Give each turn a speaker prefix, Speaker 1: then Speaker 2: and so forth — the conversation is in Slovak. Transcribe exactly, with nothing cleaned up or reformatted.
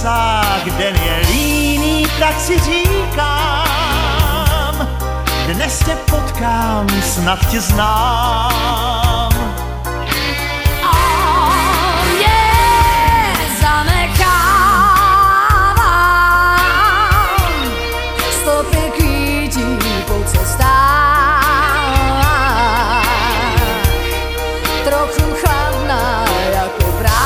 Speaker 1: lesách, den je líný, tak si říkám, dnes tě potkám, snad tě znám.